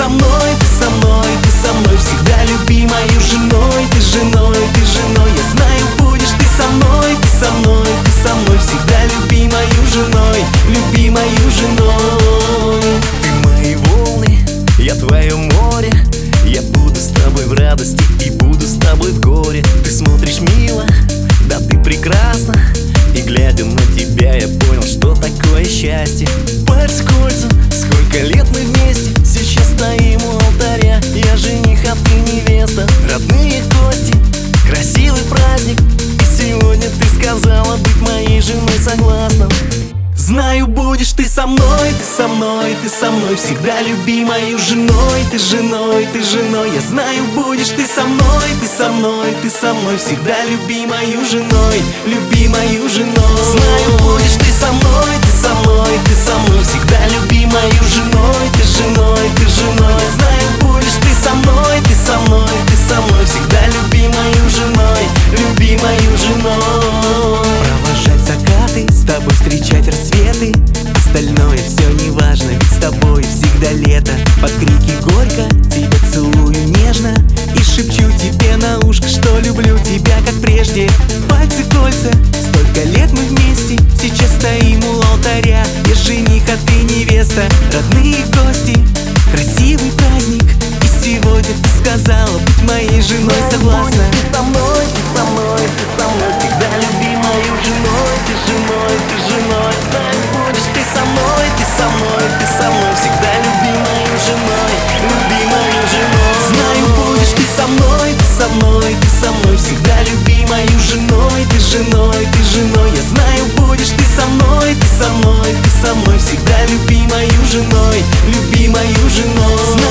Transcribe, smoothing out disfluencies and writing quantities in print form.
со мной, ты со мной, ты со мной. Всегда люби мою женой, ты женой, ты женой. Я знаю, будешь ты со мной, ты со мной, ты со мной. Всегда люби мою женой, люби мою женой. Ты мои волны, я твое море. Я буду с тобой в радости и буду с тобой в горе. Ты смотришь мило, да ты прекрасна. И глядя на тебя, я понял, что такое счастье. Пальцы кольца, сколько лет мы вместе. Сейчас стоим у алтаря, я жених, а ты невеста. Родные гости, красивый праздник. И сегодня ты сказала быть моей женой, согласна. Знаю, будешь ты со мной, ты со мной, ты со мной. Всегда люби мою женой, ты женой, ты женой. Я знаю, будешь ты со мной, ты со мной, ты со мной. Всегда люби мою женой, люби мою женой. Знаю, будешь ты со мной, ты со мной, ты со мной. Всегда люби мою женой, ты женой, ты женой. Я знаю, будешь ты со мной, ты со мной, ты со мной. Всегда люби мою женой, люби мою женой. Провожать закаты, с тобой встречать рассветы. Остальное все не важно, ведь с тобой всегда лето. Под крики горько тебя целую нежно и шепчу тебе на ушко, что люблю тебя как прежде. Пальцы кольца, столько лет мы вместе. Сейчас стоим у алтаря, я жених, а ты невеста. Родные гости, красивый праздник. И сегодня ты сказала быть моей женой, согласна. Ты со мной, ты со мной, ты со мной. Всегда люби мою женой, ты женой, ты женой. Знаю, будешь ты со мной, ты со мной, ты со мной. Всегда люби мою женой, люби мою женой. Знаю, будешь ты со мной, ты со мной, ты со мной. Всегда люби мою женой, ты женой, ты женой. Я знаю, будешь ты со мной, ты со мной, ты со мной. Всегда люби мою женой, люби мою женой.